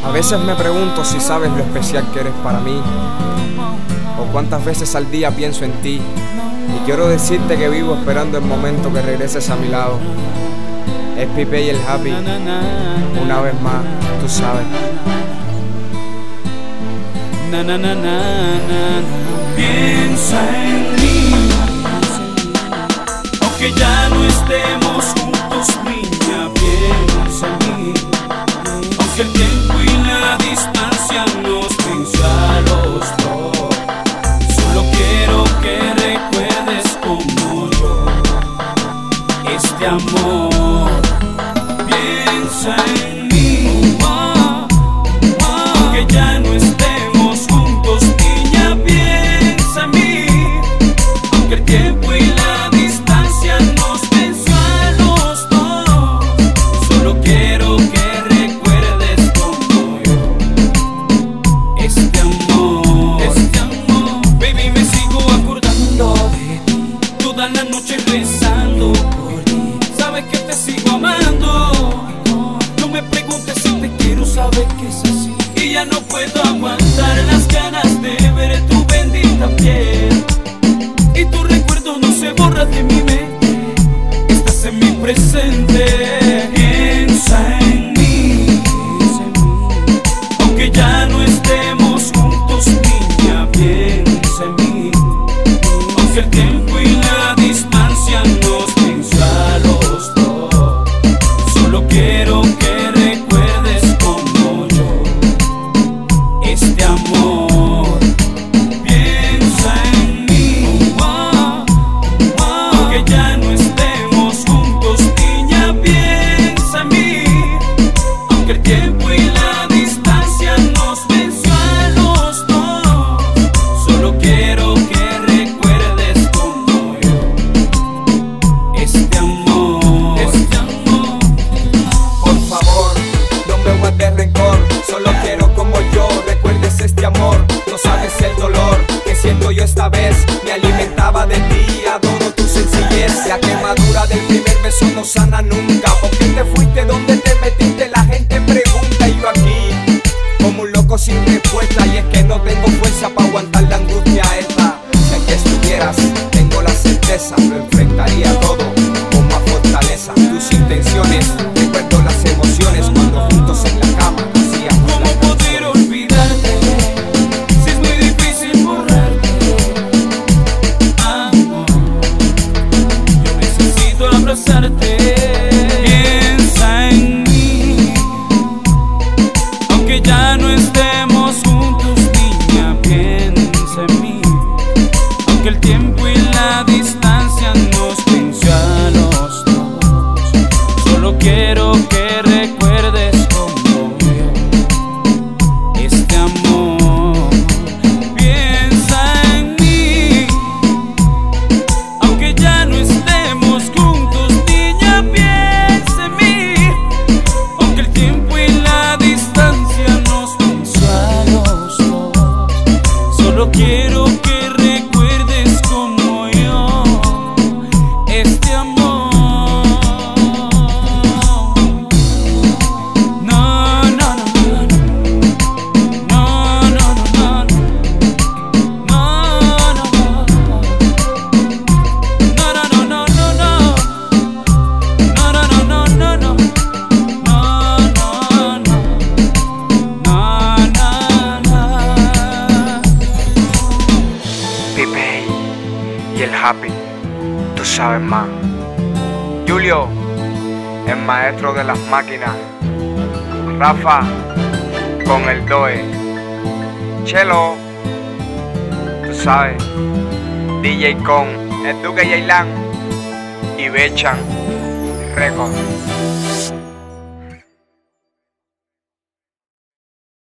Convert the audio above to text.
A veces me pregunto si sabes lo especial que eres para mí, o cuántas veces al día pienso en ti. Y quiero decirte que vivo esperando el momento que regreses a mi lado. Es Pipe y el Happy, una vez más, tú sabes. Piensa en mí, aunque ya no estemos juntos, niña, piensa en mí. Aunque el tiempo y la distancia nos venció a los dos, solo quiero que recuerdes como yo este amor. Piensa en mí, aunque ya no estemos juntos, niña, piensa en mí. Aunque el tiempo y la distancia nos venció a los dos, solo quiero que recuerdes como yo este amor. Baby, me sigo acordando de ti, toda la noche rezando por ti. Sabes que te sigo amando, no me preguntes si te quiero, sabes que es así. Y ya no puedo aguantar las ganas de ver tu bendita piel, y tu recuerdo no se borra de mi mente, estás en mi presente. Piensa en mí, aunque ya no estemos juntos, niña, piensa en mí. Aunque el tiempo y la distancia nos venció a los dos, solo quiero que recuerdes como yo este amor. Piensa en mí, aunque ya no estemos juntos, niña, piensa en mí. Aunque el tiempo y la distancia nos venció a los dos, solo quiero que recuerdes como yo este amor. Por favor, no me guardes rencor, solo quiero como yo recuerdes este amor. No sabes el dolor que siento yo esta vez, me alimentaba de ti, adoro tu sencillez. La quemadura del primer beso no sana nunca, ¿por qué te fuiste? ¿Dónde te metiste? La gente pregunta y yo aquí como un loco sin respuesta. Y es que no tengo fuerza para aguantar la angustia esta. Si aquí estuvieras, tengo la certeza, lo enfrentaría todo con más fortaleza. Tus intenciones, recuerdo las emociones cuando juntos en la cama hacíamos ¿Cómo las poder canciones. olvidarte si es muy difícil borrarte? Amor, yo necesito abrazarte. Piensa en mí, aunque ya no estemos juntos, niña, piensa en mí. Aunque el tiempo y la distancia nos venció a los dos, solo quiero que recuerdes como yo este amor. Piensa en mí, aunque ya no estemos juntos, niña, piensa en mí. Aunque el tiempo y la distancia nos venció a los dos, solo quiero que recuerdes como yo este amor. No, no, no, no, no, no, no, no, no, no, no, no, no, no, no, no, Pipe y el Happy, tú sabes más. Julio, el maestro de las máquinas. Rafa, con el Doe. Chelo, tú sabes. DJ con el Duque Yailan y Bechan Records.